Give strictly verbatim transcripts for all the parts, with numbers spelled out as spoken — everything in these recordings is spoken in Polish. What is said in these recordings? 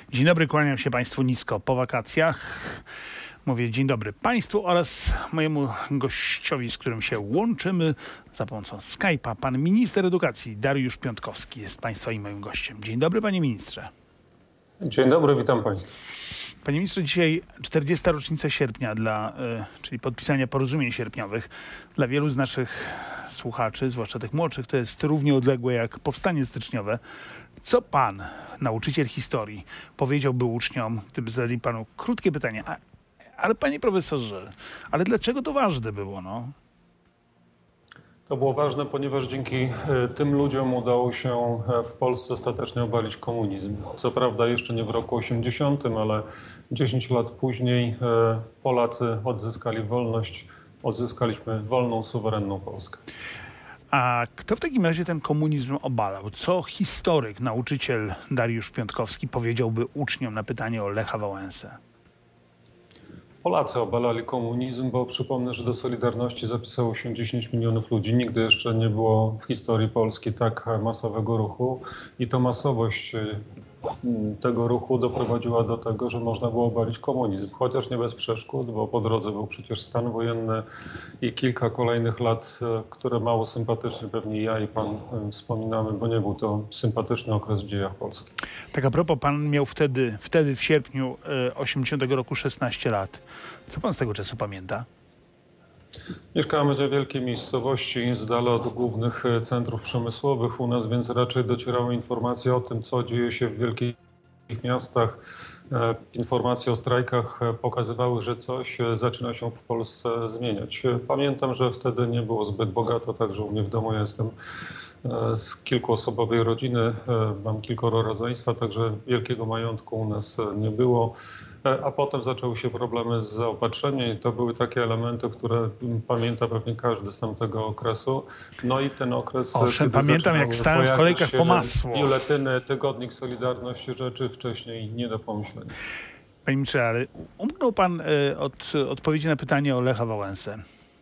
Dzień dobry, kłaniam się Państwu nisko po wakacjach. Mówię dzień dobry Państwu oraz mojemu gościowi, z którym się łączymy za pomocą Skype'a. Pan minister edukacji Dariusz Piontkowski jest Państwa i moim gościem. Dzień dobry, panie ministrze. Dzień dobry, witam Państwa. Panie ministrze, dzisiaj czterdziesta rocznica sierpnia, dla, czyli podpisania porozumień sierpniowych. Dla wielu z naszych słuchaczy, zwłaszcza tych młodszych, to jest równie odległe jak powstanie styczniowe. Co pan, nauczyciel historii, powiedziałby uczniom, gdyby zadali panu krótkie pytanie? A, ale panie profesorze, ale dlaczego to ważne było, no? To było ważne, ponieważ dzięki tym ludziom udało się w Polsce ostatecznie obalić komunizm. Co prawda jeszcze nie w roku osiemdziesiątym, ale dziesięć lat później Polacy odzyskali wolność, odzyskaliśmy wolną, suwerenną Polskę. A kto w takim razie ten komunizm obalał? Co historyk, nauczyciel Dariusz Piontkowski powiedziałby uczniom na pytanie o Lecha Wałęsę? Polacy obalali komunizm, bo przypomnę, że do Solidarności zapisało się dziesięć milionów ludzi. Nigdy jeszcze nie było w historii Polski tak masowego ruchu i to masowość tego ruchu doprowadziła do tego, że można było obalić komunizm. Chociaż nie bez przeszkód, bo po drodze był przecież stan wojenny i kilka kolejnych lat, które mało sympatycznie pewnie ja i pan wspominamy, bo nie był to sympatyczny okres w dziejach Polski. Tak a propos, pan miał wtedy, wtedy w sierpniu osiemdziesiątego roku szesnaście lat. Co pan z tego czasu pamięta? Mieszkamy w wielkiej miejscowości, z dala od głównych centrów przemysłowych u nas, więc raczej docierały informacje o tym, co dzieje się w wielkich miastach. Informacje o strajkach pokazywały, że coś zaczyna się w Polsce zmieniać. Pamiętam, że wtedy nie było zbyt bogato, także u mnie w domu ja jestem z kilkuosobowej rodziny, mam kilkoro rodzeństwa, także wielkiego majątku u nas nie było. A potem zaczęły się problemy z zaopatrzeniem i to były takie elementy, które pamięta pewnie każdy z tamtego okresu. No i ten okres... Owszem, pamiętam, jak stałem w kolejkach po masło. Biuletyny, tygodnik Solidarności, rzeczy wcześniej nie do pomyślenia. Panie ministrze, ale umknął pan od odpowiedzi na pytanie o Lecha Wałęsę.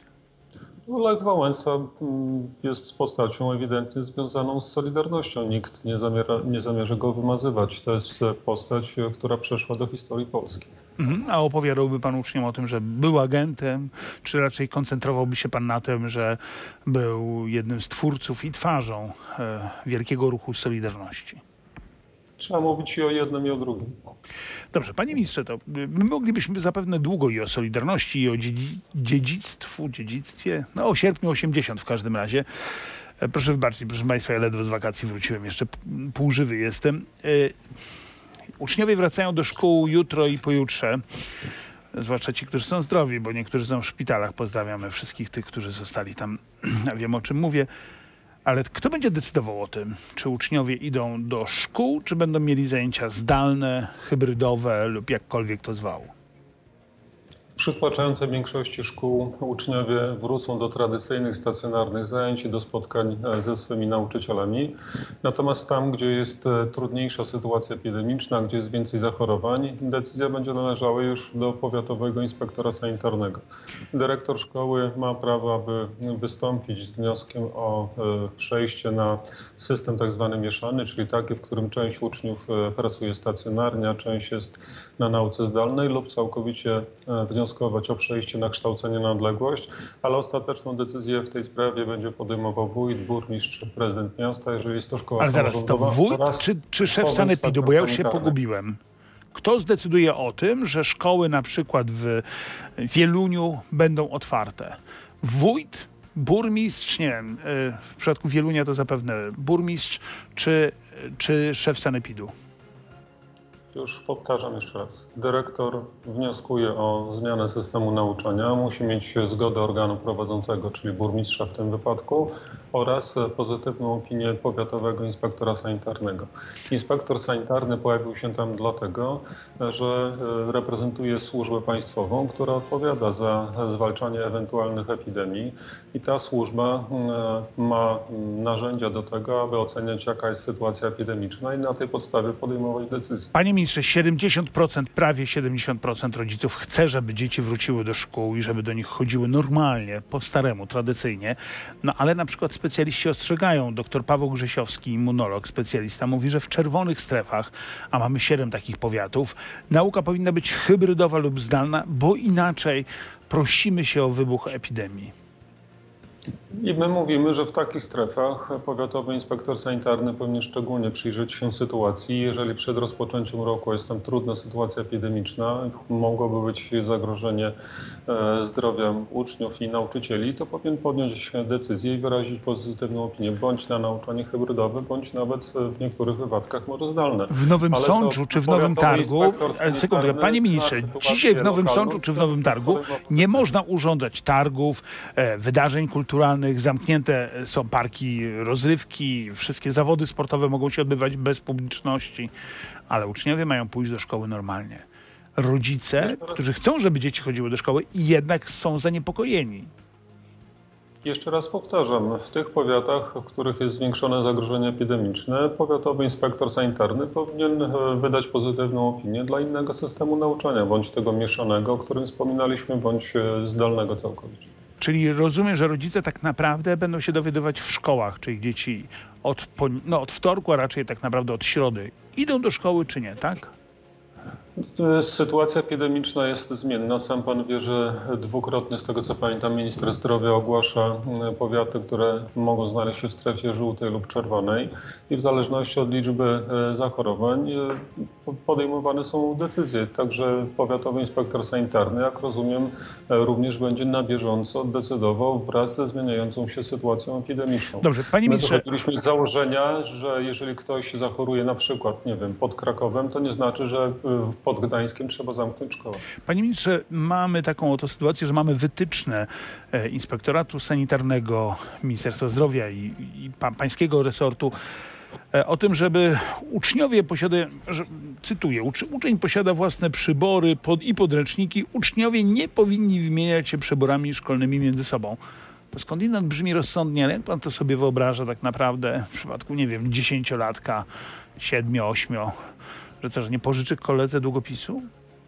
Lech Wałęsa jest postacią ewidentnie związaną z Solidarnością. Nikt nie zamierza, nie zamierza go wymazywać. To jest postać, która przeszła do historii Polski. Mhm. A opowiadałby pan uczniom o tym, że był agentem, czy raczej koncentrowałby się pan na tym, że był jednym z twórców i twarzą e, wielkiego ruchu Solidarności? Trzeba mówić i o jednym, i o drugim. Dobrze, panie ministrze, to my moglibyśmy zapewne długo i o Solidarności, i o dziedzi- dziedzictwu, dziedzictwie, no o sierpniu osiemdziesiątym w każdym razie. E, proszę wybaczyć, proszę państwa, ja ledwo z wakacji wróciłem, jeszcze półżywy jestem. E, uczniowie wracają do szkół jutro i pojutrze, zwłaszcza ci, którzy są zdrowi, bo niektórzy są w szpitalach. Pozdrawiamy wszystkich tych, którzy zostali tam, wiem o czym mówię. Ale kto będzie decydował o tym, czy uczniowie idą do szkół, czy będą mieli zajęcia zdalne, hybrydowe lub jakkolwiek to zwał? W przytłaczającej większości szkół uczniowie wrócą do tradycyjnych, stacjonarnych zajęć i do spotkań ze swymi nauczycielami. Natomiast tam, gdzie jest trudniejsza sytuacja epidemiczna, gdzie jest więcej zachorowań, decyzja będzie należała już do powiatowego inspektora sanitarnego. Dyrektor szkoły ma prawo, aby wystąpić z wnioskiem o przejście na system tak zwany mieszany, czyli taki, w którym część uczniów pracuje stacjonarnie, a część jest na nauce zdalnej lub całkowicie wnioskować o przejście na kształcenie na odległość, ale ostateczną decyzję w tej sprawie będzie podejmował wójt, burmistrz, prezydent miasta, jeżeli jest to szkoła ale samorządowa. Ale zaraz, to wójt czy, czy szef sanepidu, bo ja już się pogubiłem. Kto zdecyduje o tym, że szkoły na przykład w Wieluniu będą otwarte? Wójt, burmistrz, nie wiem, w przypadku Wielunia to zapewne burmistrz, czy, czy szef sanepidu? Już powtarzam jeszcze raz. Dyrektor wnioskuje o zmianę systemu nauczania. Musi mieć zgodę organu prowadzącego, czyli burmistrza w tym wypadku, oraz pozytywną opinię powiatowego inspektora sanitarnego. Inspektor sanitarny pojawił się tam dlatego, że reprezentuje służbę państwową, która odpowiada za zwalczanie ewentualnych epidemii i ta służba ma narzędzia do tego, aby oceniać, jaka jest sytuacja epidemiczna i na tej podstawie podejmować decyzje. Panie ministrze, ministrze, siedemdziesiąt procent, prawie siedemdziesiąt procent rodziców chce, żeby dzieci wróciły do szkół i żeby do nich chodziły normalnie, po staremu, tradycyjnie. No ale na przykład specjaliści ostrzegają. Doktor Paweł Grzesiowski, immunolog, specjalista, mówi, że w czerwonych strefach, a mamy siedem takich powiatów, nauka powinna być hybrydowa lub zdalna, bo inaczej prosimy się o wybuch epidemii. I my mówimy, że w takich strefach powiatowy inspektor sanitarny powinien szczególnie przyjrzeć się sytuacji. Jeżeli przed rozpoczęciem roku jest tam trudna sytuacja epidemiczna, mogłoby być zagrożenie zdrowia uczniów i nauczycieli, to powinien podjąć decyzję i wyrazić pozytywną opinię, bądź na nauczanie hybrydowe, bądź nawet w niektórych wypadkach może zdalne. W Nowym Ale Sączu czy w Nowym Targu, sekundkę, panie ministrze, dzisiaj w Nowym Sączu czy w Nowym Targu nie można urządzać targów, wydarzeń kulturalnych, zamknięte są parki rozrywki, wszystkie zawody sportowe mogą się odbywać bez publiczności, ale uczniowie mają pójść do szkoły normalnie. Rodzice, którzy chcą, żeby dzieci chodziły do szkoły, jednak są zaniepokojeni. Jeszcze raz powtarzam, w tych powiatach, w których jest zwiększone zagrożenie epidemiczne, powiatowy inspektor sanitarny powinien wydać pozytywną opinię dla innego systemu nauczania, bądź tego mieszanego, o którym wspominaliśmy, bądź zdalnego całkowicie. Czyli rozumiem, że rodzice tak naprawdę będą się dowiadywać w szkołach, czy ich dzieci od, no, od wtorku, a raczej tak naprawdę od środy idą do szkoły, czy nie, tak? Sytuacja epidemiczna jest zmienna. Sam pan wie, że dwukrotnie, z tego co pamiętam, minister zdrowia ogłasza powiaty, które mogą znaleźć się w strefie żółtej lub czerwonej i w zależności od liczby zachorowań podejmowane są decyzje. Także powiatowy inspektor sanitarny, jak rozumiem, również będzie na bieżąco decydował wraz ze zmieniającą się sytuacją epidemiczną. Dobrze, panie ministrze. My wychodziliśmy z założenia, że jeżeli ktoś zachoruje na przykład, nie wiem, pod Krakowem, to nie znaczy, że w pod Gdańskiem trzeba zamknąć szkołę. Panie ministrze, mamy taką oto sytuację, że mamy wytyczne Inspektoratu Sanitarnego, Ministerstwa Zdrowia i, i pa, pańskiego resortu o tym, żeby uczniowie posiadają, że, cytuję, ucz, uczeń posiada własne przybory pod, i podręczniki, uczniowie nie powinni wymieniać się przyborami szkolnymi między sobą. To skądinąd brzmi rozsądnie, ale jak pan to sobie wyobraża tak naprawdę w przypadku, nie wiem, dziesięciolatka, siedmiu, ośmiu, że też nie pożyczy koledze długopisu?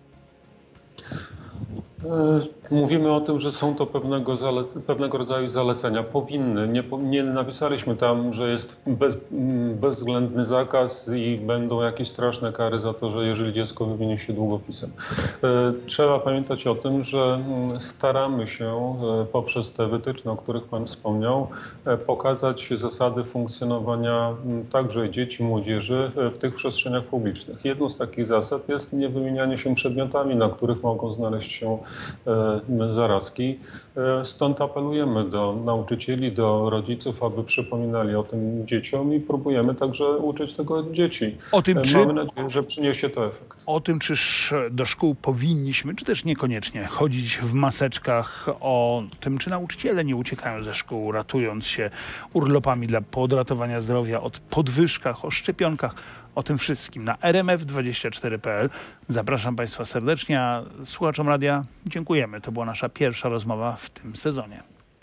Mówimy o tym, że są to pewnego, zalec- pewnego rodzaju zalecenia. Powinny. Nie, nie napisaliśmy tam, że jest bez, bezwzględny zakaz i będą jakieś straszne kary za to, że jeżeli dziecko wymieni się długopisem. Trzeba pamiętać o tym, że staramy się poprzez te wytyczne, o których pan wspomniał, pokazać zasady funkcjonowania także dzieci, młodzieży w tych przestrzeniach publicznych. Jedną z takich zasad jest niewymienianie się przedmiotami, na których mogą znaleźć się zarazki. Stąd apelujemy do nauczycieli, do rodziców, aby przypominali o tym dzieciom i próbujemy także uczyć tego dzieci. O tym, czy, Mamy nadzieję, że przyniesie to efekt. O tym, czy do szkół powinniśmy, czy też niekoniecznie chodzić w maseczkach, o tym, czy nauczyciele nie uciekają ze szkół, ratując się urlopami dla podratowania zdrowia, o podwyżkach, o szczepionkach. O tym wszystkim na r m f dwadzieścia cztery kropka p l. Zapraszam państwa serdecznie, a słuchaczom radia dziękujemy. To była nasza pierwsza rozmowa w tym sezonie.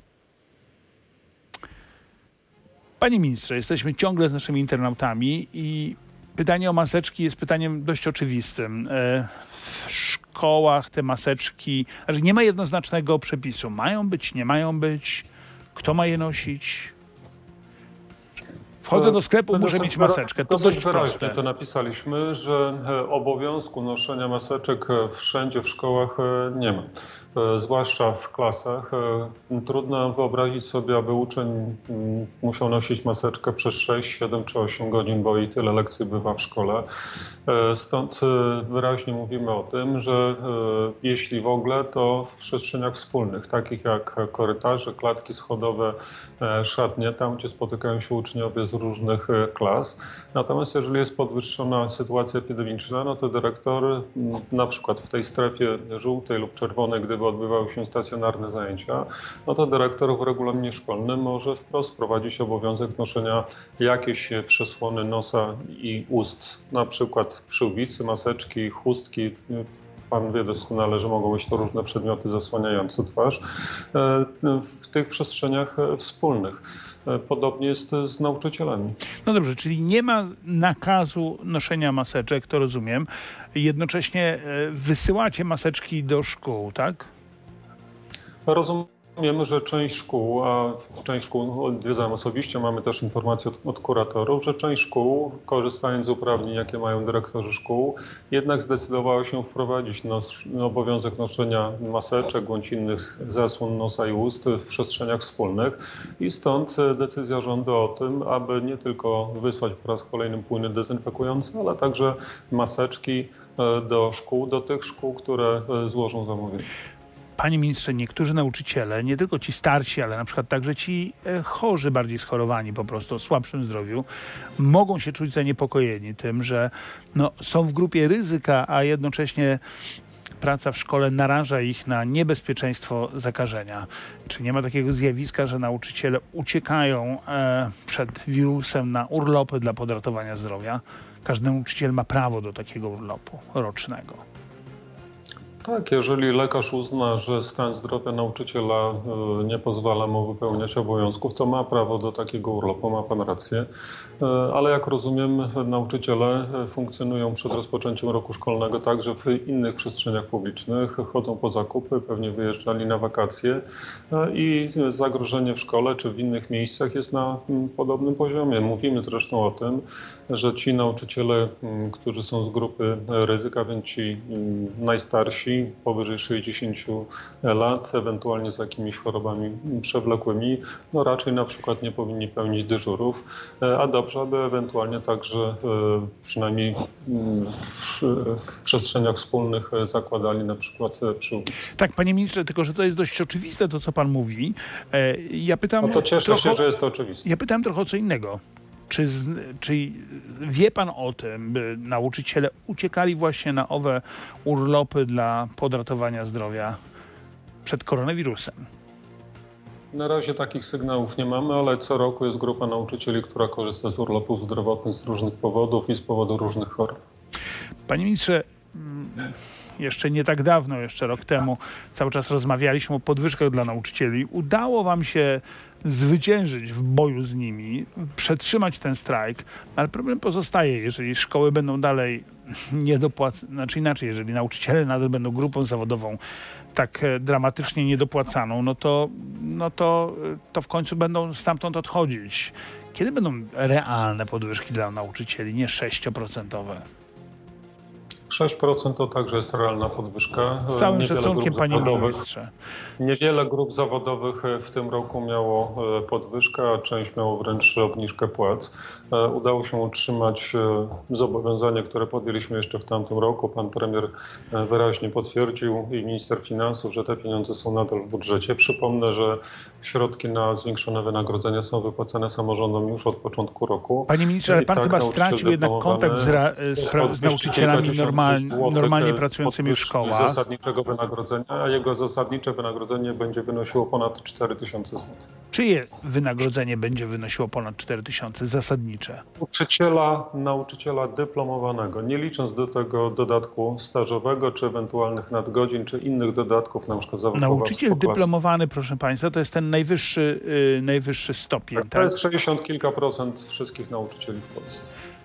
Panie ministrze, jesteśmy ciągle z naszymi internautami i pytanie o maseczki jest pytaniem dość oczywistym. W szkołach te maseczki, znaczy nie ma jednoznacznego przepisu. Mają być, nie mają być? Kto ma je nosić? Wchodzę do sklepu, muszę mieć maseczkę. To dość proste. To napisaliśmy, że obowiązku noszenia maseczek wszędzie w szkołach nie ma. Zwłaszcza w klasach. Trudno wyobrazić sobie, aby uczeń musiał nosić maseczkę przez sześć, siedem czy osiem godzin, bo i tyle lekcji bywa w szkole. Stąd wyraźnie mówimy o tym, że jeśli w ogóle, to w przestrzeniach wspólnych, takich jak korytarze, klatki schodowe, szatnie, tam gdzie spotykają się uczniowie z różnych klas. Natomiast jeżeli jest podwyższona sytuacja epidemiczna, no to dyrektor na przykład w tej strefie żółtej lub czerwonej, gdyby odbywały się stacjonarne zajęcia, no to dyrektor w regulaminie szkolnym może wprost wprowadzić obowiązek noszenia jakiejś przesłony nosa i ust, na przykład przyłbicy, maseczki, chustki. pan wie doskonale, że mogą być to różne przedmioty zasłaniające twarz, w tych przestrzeniach wspólnych. Podobnie jest z nauczycielami. No dobrze, czyli nie ma nakazu noszenia maseczek, to rozumiem. Jednocześnie wysyłacie maseczki do szkół, tak? Rozumiemy, że część szkół, a część szkół odwiedzam osobiście, mamy też informacje od, od kuratorów, że część szkół, korzystając z uprawnień, jakie mają dyrektorzy szkół, jednak zdecydowała się wprowadzić nos, obowiązek noszenia maseczek bądź innych zasłon nosa i ust w przestrzeniach wspólnych. I stąd decyzja rządu o tym, aby nie tylko wysłać po raz kolejny płyny dezynfekujące, ale także maseczki do szkół, do tych szkół, które złożą zamówienie. Panie ministrze, niektórzy nauczyciele, nie tylko ci starsi, ale na przykład także ci chorzy, bardziej schorowani po prostu, o słabszym zdrowiu, mogą się czuć zaniepokojeni tym, że no, są w grupie ryzyka, a jednocześnie praca w szkole naraża ich na niebezpieczeństwo zakażenia. Czy nie ma takiego zjawiska, że nauczyciele uciekają e, przed wirusem na urlopy dla podratowania zdrowia? Każdy nauczyciel ma prawo do takiego urlopu rocznego. Tak, jeżeli lekarz uzna, że stan zdrowia nauczyciela nie pozwala mu wypełniać obowiązków, to ma prawo do takiego urlopu, ma pan rację. Ale jak rozumiem, nauczyciele funkcjonują przed rozpoczęciem roku szkolnego także w innych przestrzeniach publicznych, chodzą po zakupy, pewnie wyjeżdżali na wakacje i zagrożenie w szkole czy w innych miejscach jest na podobnym poziomie. Mówimy zresztą o tym, że ci nauczyciele, którzy są z grupy ryzyka, więc ci najstarsi, powyżej sześćdziesięciu lat, ewentualnie z jakimiś chorobami przewlekłymi, no raczej na przykład nie powinni pełnić dyżurów, a dobrze, aby ewentualnie także przynajmniej w, w przestrzeniach wspólnych zakładali na przykład przy ulicy. Tak, panie ministrze, tylko że to jest dość oczywiste to, co pan mówi. Ja pytam... No to cieszę trochę, się, że jest to oczywiste. Ja pytam trochę o co innego. Czy, czy wie pan o tym, by nauczyciele uciekali właśnie na owe urlopy dla podratowania zdrowia przed koronawirusem? Na razie takich sygnałów nie mamy, ale co roku jest grupa nauczycieli, która korzysta z urlopów zdrowotnych z różnych powodów i z powodu różnych chorób. Panie ministrze, jeszcze nie tak dawno, jeszcze rok temu, cały czas rozmawialiśmy o podwyżkach dla nauczycieli. Udało wam się zwyciężyć w boju z nimi, przetrzymać ten strajk, ale problem pozostaje, jeżeli szkoły będą dalej niedopłacane, znaczy inaczej, jeżeli nauczyciele nadal będą grupą zawodową tak dramatycznie niedopłacaną, no to, no to, to w końcu będą stamtąd odchodzić. Kiedy będą realne podwyżki dla nauczycieli, nie sześcioprocentowe? sześć procent to także jest realna podwyżka. Z całym Niewiele szacunkiem, grup panie zawodowych, ministrze. Niewiele grup zawodowych w tym roku miało podwyżkę, a część miało wręcz obniżkę płac. Udało się utrzymać zobowiązanie, które podjęliśmy jeszcze w tamtym roku. Pan premier wyraźnie potwierdził i minister finansów, że te pieniądze są nadal w budżecie. Przypomnę, że środki na zwiększone wynagrodzenia są wypłacane samorządom już od początku roku. Panie ministrze, ale pan tak, chyba stracił jednak kontakt z, ra, z, z nauczycielami normal, normalnie pracującymi w szkołach. Zasadniczego wynagrodzenia, a jego zasadnicze wynagrodzenie będzie wynosiło ponad cztery tysiące złotych. Czyje wynagrodzenie będzie wynosiło ponad cztery tysiące zasadnicze? Nauczyciela, nauczyciela dyplomowanego, nie licząc do tego dodatku stażowego, czy ewentualnych nadgodzin, czy innych dodatków, na przykład za Nauczyciel dyplomowany, proszę państwa, to jest ten najwyższy, yy, najwyższy stopień. To tak? jest sześćdziesiąt kilka procent wszystkich nauczycieli w Polsce.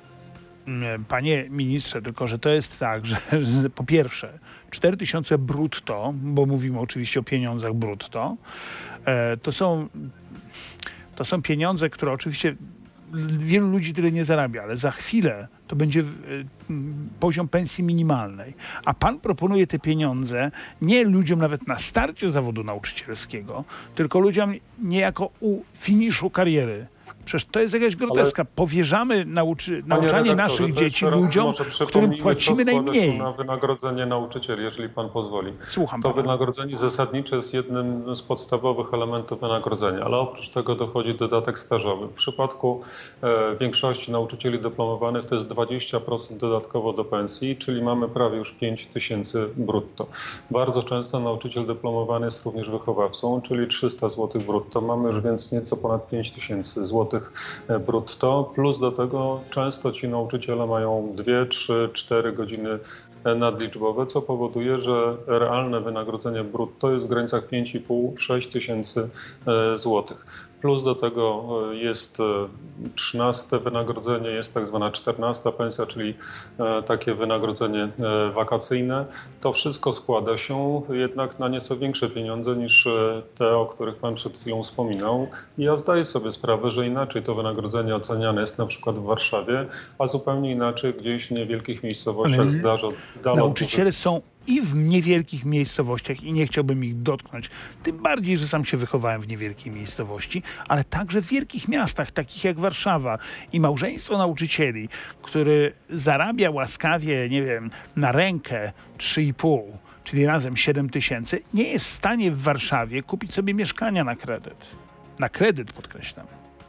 Panie ministrze, tylko że to jest tak, że po pierwsze cztery tysiące brutto, bo mówimy oczywiście o pieniądzach brutto, to są, to są pieniądze, które oczywiście wielu ludzi tyle nie zarabia, ale za chwilę to będzie poziom pensji minimalnej. A pan proponuje te pieniądze nie ludziom nawet na starcie zawodu nauczycielskiego, tylko ludziom niejako u finiszu kariery. Przecież to jest jakaś groteska. Ale... Powierzamy nauczy... nauczanie naszych dzieci ludziom, którym płacimy najmniej. Na wynagrodzenie nauczycieli, jeżeli pan pozwoli. Słucham to pana. Wynagrodzenie zasadnicze jest jednym z podstawowych elementów wynagrodzenia, ale oprócz tego dochodzi dodatek stażowy. W przypadku e, większości nauczycieli dyplomowanych to jest dwadzieścia procent dodatkowo do pensji, czyli mamy prawie już pięć tysięcy brutto. Bardzo często nauczyciel dyplomowany jest również wychowawcą, czyli trzysta złotych brutto. Mamy już więc nieco ponad pięć tysięcy złotych brutto, plus do tego często ci nauczyciele mają dwie, trzy, cztery godziny nadliczbowe, co powoduje, że realne wynagrodzenie brutto jest w granicach pięć i pół do sześciu tysięcy złotych. Plus do tego jest trzynaste wynagrodzenie, jest tak zwana czternasta pensja, czyli takie wynagrodzenie wakacyjne. To wszystko składa się jednak na nieco większe pieniądze niż te, o których pan przed chwilą wspominał. I ja zdaję sobie sprawę, że inaczej to wynagrodzenie oceniane jest na przykład w Warszawie, a zupełnie inaczej gdzieś w niewielkich miejscowościach z dala. Nauczyciele są i w niewielkich miejscowościach i nie chciałbym ich dotknąć. Tym bardziej, że sam się wychowałem w niewielkiej miejscowości, ale także w wielkich miastach, takich jak Warszawa. I małżeństwo nauczycieli, który zarabia łaskawie, nie wiem, na rękę trzy i pół, czyli razem siedem tysięcy, nie jest w stanie w Warszawie kupić sobie mieszkania na kredyt. Na kredyt, podkreślam.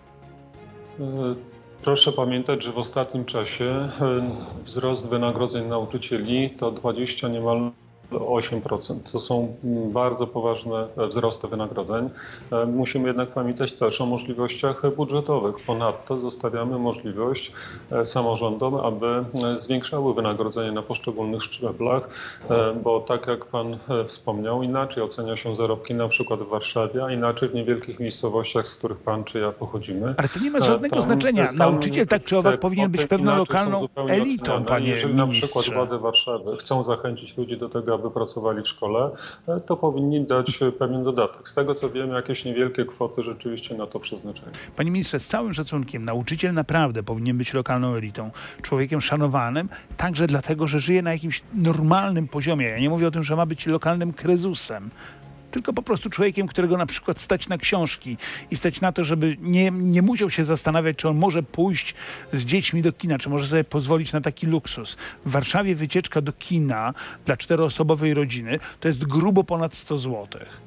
Proszę pamiętać, że w ostatnim czasie wzrost wynagrodzeń nauczycieli to dwadzieścia niemal osiem procent. To są bardzo poważne wzrosty wynagrodzeń. Musimy jednak pamiętać też o możliwościach budżetowych. Ponadto zostawiamy możliwość samorządom, aby zwiększały wynagrodzenie na poszczególnych szczeblach, bo tak jak pan wspomniał, inaczej ocenia się zarobki na przykład w Warszawie, a inaczej w niewielkich miejscowościach, z których pan czy ja pochodzimy. Ale to nie ma żadnego tam, znaczenia. Tam, Nauczyciel tak czy owak powinien być pewną lokalną elitą, panie Jeżeli ministrze. na przykład władze Warszawy chcą zachęcić ludzi do tego, aby pracowali w szkole, to powinni dać pewien dodatek. Z tego co wiem, jakieś niewielkie kwoty rzeczywiście na to przeznaczają. Panie ministrze, z całym szacunkiem, nauczyciel naprawdę powinien być lokalną elitą, człowiekiem szanowanym, także dlatego, że żyje na jakimś normalnym poziomie. Ja nie mówię o tym, że ma być lokalnym krezusem, tylko po prostu człowiekiem, którego na przykład stać na książki i stać na to, żeby nie, nie musiał się zastanawiać, czy on może pójść z dziećmi do kina, czy może sobie pozwolić na taki luksus. W Warszawie wycieczka do kina dla czteroosobowej rodziny to jest grubo ponad sto złotych.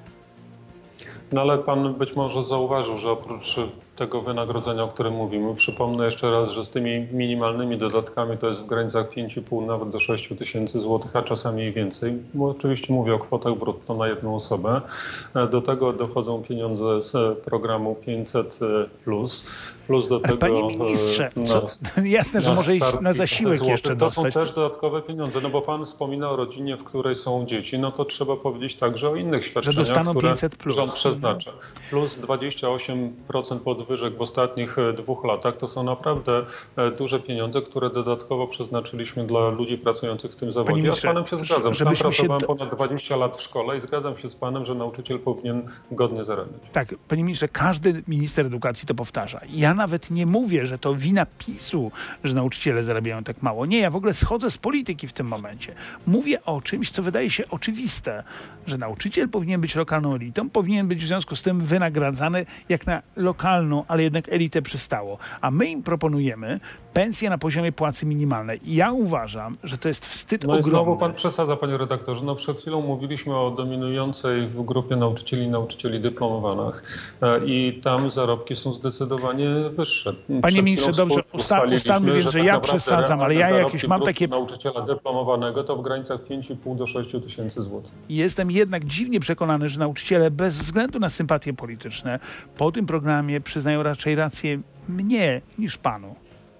No ale pan być może zauważył, że oprócz tego wynagrodzenia, o którym mówimy, przypomnę jeszcze raz, że z tymi minimalnymi dodatkami to jest w granicach pięć i pół nawet do sześciu tysięcy złotych, a czasami i więcej. Bo oczywiście mówię o kwotach brutto na jedną osobę. Do tego dochodzą pieniądze z programu pięćset plus. Plus do tego, panie ministrze, na, co, jasne, że może iść na zasiłek jeszcze To dostać. są też dodatkowe pieniądze, no bo pan wspomina o rodzinie, w której są dzieci, no to trzeba powiedzieć także o innych świadczeniach, które pięćset plus. Rząd przeznacza. Plus dwadzieścia osiem procent podwyżek w ostatnich dwóch latach. To są naprawdę duże pieniądze, które dodatkowo przeznaczyliśmy dla ludzi pracujących w tym zawodzie. Ja z panem się zgadzam. Sam pracowałem do... ponad dwadzieścia lat w szkole i zgadzam się z panem, że nauczyciel powinien godnie zarabiać. Tak, panie ministrze, każdy minister edukacji to powtarza. Ja nawet nie mówię, że to wina PiSu, że nauczyciele zarabiają tak mało. Nie, ja w ogóle schodzę z polityki w tym momencie. Mówię o czymś, co wydaje się oczywiste, że nauczyciel powinien być lokalną elitą, powinien być w związku z tym wynagradzany jak na lokalną, ale jednak elitę przystało. A my im proponujemy pensję na poziomie płacy minimalnej. I ja uważam, że to jest wstyd no ogromny. No i znowu pan przesadza, panie redaktorze. No przed chwilą mówiliśmy o dominującej w grupie nauczycieli i nauczycieli dyplomowanych i tam zarobki są zdecydowanie wyższe. Panie Przed ministrze, dobrze, usta ustalmy więc, że, że ja przesadzam, ale ja jakieś mam takie... nauczyciela dyplomowanego to w granicach pięć i pół do sześciu tysięcy złotych. Jestem jednak dziwnie przekonany, że nauczyciele bez względu na sympatie polityczne po tym programie przyznają raczej rację mnie niż panu.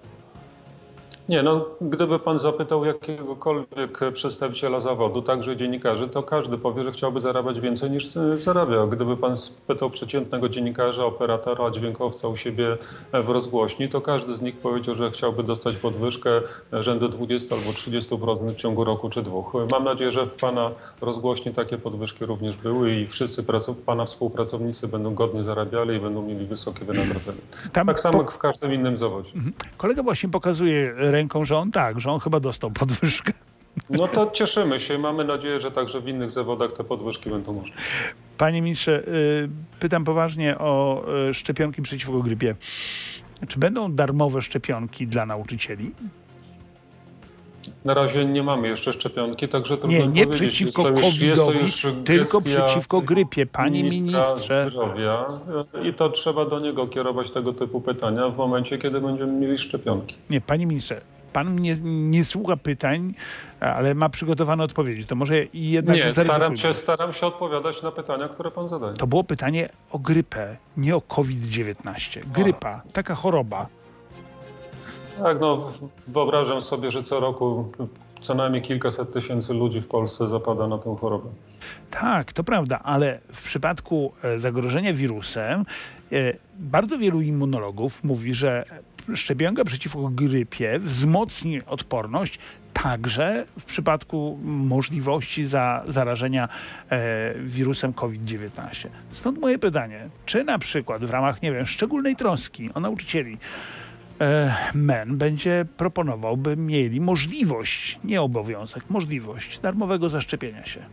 Nie, no gdyby pan zapytał jakiegokolwiek przedstawiciela zawodu, także dziennikarzy, to każdy powie, że chciałby zarabiać więcej niż zarabia. Gdyby pan spytał przeciętnego dziennikarza, operatora, dźwiękowca u siebie w rozgłośni, to każdy z nich powiedział, że chciałby dostać podwyżkę rzędu dwudziestu albo trzydziestu procent w ciągu roku czy dwóch. Mam nadzieję, że w pana rozgłośni takie podwyżki również były i wszyscy pana współpracownicy będą godnie zarabiali i będą mieli wysokie wynagrodzenie. Tam tak samo po... jak w każdym innym zawodzie. Kolega właśnie pokazuje ręką, że on tak, że on chyba dostał podwyżkę. No to cieszymy się. Mamy nadzieję, że także w innych zawodach te podwyżki będą możliwe. Panie ministrze, pytam poważnie o szczepionki przeciwko grypie. Czy będą darmowe szczepionki dla nauczycieli? Na razie nie mamy jeszcze szczepionki, także trudno Nie, nie powiedzieć. przeciwko jest to już, jest to już tylko przeciwko grypie, panie ministrze. Zdrowia i to trzeba do niego kierować tego typu pytania w momencie, kiedy będziemy mieli szczepionki. Nie, panie ministrze, pan nie, nie słucha pytań, ale ma przygotowane odpowiedzi. To może jednak Nie, staram się, staram się odpowiadać na pytania, które pan zadaje. To było pytanie o grypę, nie o COVID dziewiętnaście. Grypa, taka choroba. Tak, no wyobrażam sobie, że co roku co najmniej kilkaset tysięcy ludzi w Polsce zapada na tę chorobę. Tak, to prawda, ale w przypadku e, zagrożenia wirusem e, bardzo wielu immunologów mówi, że szczepionka przeciwko grypie wzmocni odporność także w przypadku możliwości za, zarażenia e, wirusem COVID dziewiętnaście. Stąd moje pytanie, czy na przykład w ramach, nie wiem, szczególnej troski o nauczycieli e, M E N będzie proponował, by mieli możliwość, nie obowiązek, możliwość darmowego zaszczepienia się?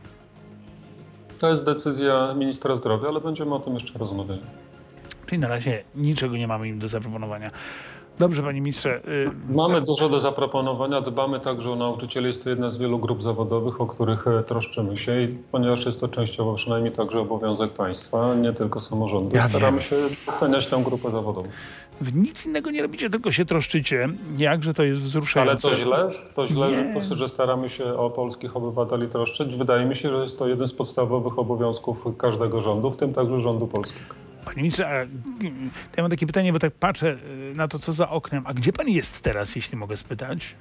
To jest decyzja ministra zdrowia, ale będziemy o tym jeszcze rozmawiali. Czyli na razie niczego nie mamy im do zaproponowania. Dobrze, panie ministrze. Y... Mamy dużo do zaproponowania. Dbamy także o nauczycieli. Jest to jedna z wielu grup zawodowych, o których troszczymy się. I ponieważ jest to częściowo przynajmniej także obowiązek państwa, nie tylko samorządu. Ja staramy wiem. się oceniać tę grupę zawodową. Wy nic innego nie robicie, tylko się troszczycie. Jakże to jest wzruszające. Ale to źle? To źle, Nie. że, że staramy się o polskich obywateli troszczyć. Wydaje mi się, że jest to jeden z podstawowych obowiązków każdego rządu, w tym także rządu polskiego. Panie ministrze, a, ja mam takie pytanie, bo tak patrzę na to, co za oknem. A gdzie pan jest teraz, jeśli mogę spytać?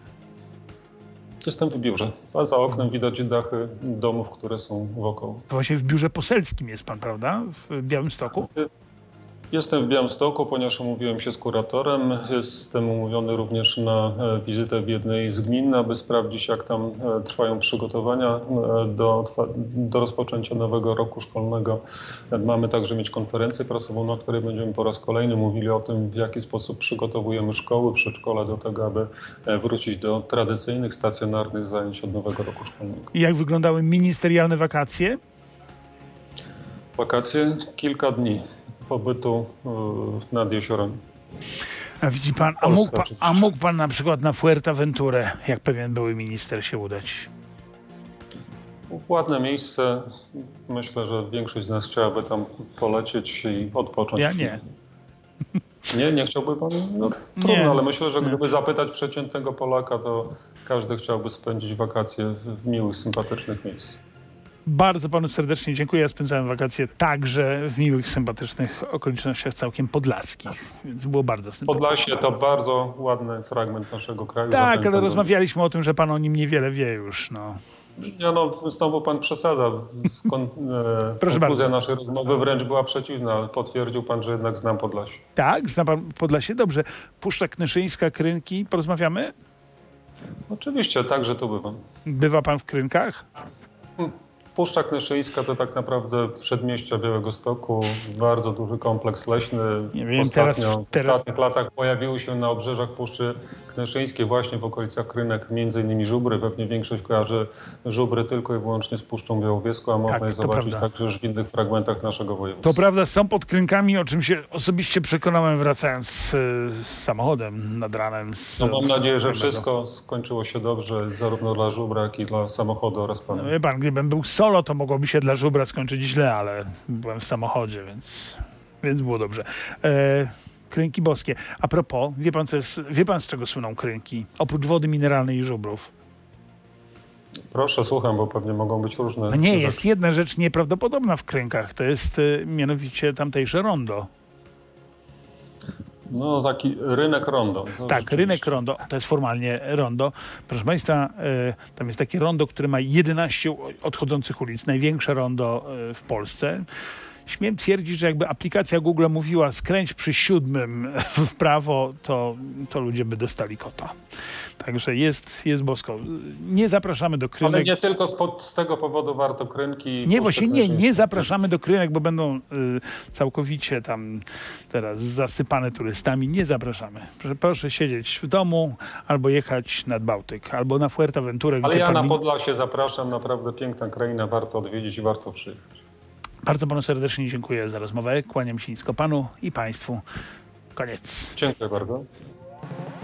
Jestem w biurze, a za oknem widać dachy domów, które są wokół. To właśnie w biurze poselskim jest pan, prawda? W Białymstoku? Jestem w Białymstoku, ponieważ umówiłem się z kuratorem. Jestem umówiony również na wizytę w jednej z gmin, aby sprawdzić, jak tam trwają przygotowania do, do rozpoczęcia nowego roku szkolnego. Mamy także mieć konferencję prasową, na której będziemy po raz kolejny mówili o tym, w jaki sposób przygotowujemy szkoły, przedszkola do tego, aby wrócić do tradycyjnych, stacjonarnych zajęć od nowego roku szkolnego. I jak wyglądały ministerialne wakacje? Wakacje? Kilka dni pobytu nad jeziorem. A widzi pan, a mógł pan, a mógł pan na przykład na Fuerteventurę, jak pewien były minister, się udać? Ładne miejsce. Myślę, że większość z nas chciałaby tam polecieć i odpocząć. Ja nie. Nie, nie chciałby pan? No, trudno, Nie. ale myślę, że gdyby zapytać przeciętnego Polaka, to każdy chciałby spędzić wakacje w, w miłych, sympatycznych miejscach. Bardzo panu serdecznie dziękuję. Ja spędzałem wakacje także w miłych, sympatycznych okolicznościach całkiem podlaskich, więc było bardzo sympatycznie. Podlasie to bardzo ładny fragment naszego kraju. Tak, Zachęcam ale do... rozmawialiśmy o tym, że pan o nim niewiele wie już. No. Ja no, znowu pan przesadza. Kon, e, Proszę konkluzja bardzo. naszej rozmowy wręcz była przeciwna. Potwierdził pan, że jednak znam Podlasie. Tak, zna pan Podlasie? Dobrze. Puszcza Knyszyńska, Krynki. Porozmawiamy? Oczywiście, także tu bywam. Bywa pan w Krynkach? Puszcza Knyszyńska to tak naprawdę przedmieścia Białegostoku, bardzo duży kompleks leśny. Nie wiem, Ostatnio, teraz- w teraz- ostatnich latach pojawiły się na obrzeżach Puszczy Knyszyńskiej, właśnie w okolicach Krynek, między innymi żubry. Pewnie większość kojarzy żubry tylko i wyłącznie z Puszczą Białowieską, a można Tak, je to zobaczyć prawda. także już w innych fragmentach naszego województwa. To prawda, są pod Krynkami, o czym się osobiście przekonałem, wracając z, z samochodem nad ranem. Z, No, mam nadzieję, że z- wszystko skończyło się dobrze, zarówno dla żubra, jak i dla samochodu oraz pana. No wie pan, gdybym był solo, to mogłoby się dla żubra skończyć źle, ale byłem w samochodzie, więc, więc było dobrze. E, Krynki boskie. A propos, wie pan, co jest, wie pan, z czego słyną Krynki? Oprócz wody mineralnej i żubrów. Proszę, słucham, bo pewnie mogą być różne A nie, rzeczy. jest jedna rzecz nieprawdopodobna w Krynkach. To jest e, mianowicie tamtejsze rondo. No taki rynek rondo. To Tak, rzeczywiście. rynek rondo, to jest formalnie rondo. Proszę państwa, e, tam jest takie rondo, które ma jedenaście odchodzących ulic, największe rondo e, w Polsce. Śmiem twierdzić, że jakby aplikacja Google mówiła skręć przy siódmym w prawo, to, to ludzie by dostali kota. Także jest, jest bosko. Nie zapraszamy do Krynek. Ale nie tylko z, po, z tego powodu warto Krynki. Nie, Puszczę właśnie nie, Knyszyńską. nie zapraszamy do Krynek, bo będą y, całkowicie tam teraz zasypane turystami. Nie zapraszamy. Proszę, proszę siedzieć w domu albo jechać nad Bałtyk, albo na Fuerteventurę. Ale gdzie ja pan na mi- Podlasie zapraszam. Naprawdę piękna kraina, warto odwiedzić i warto przyjechać. Bardzo panu serdecznie dziękuję za rozmowę. Kłaniam się nisko panu i państwu. Koniec. Dziękuję bardzo.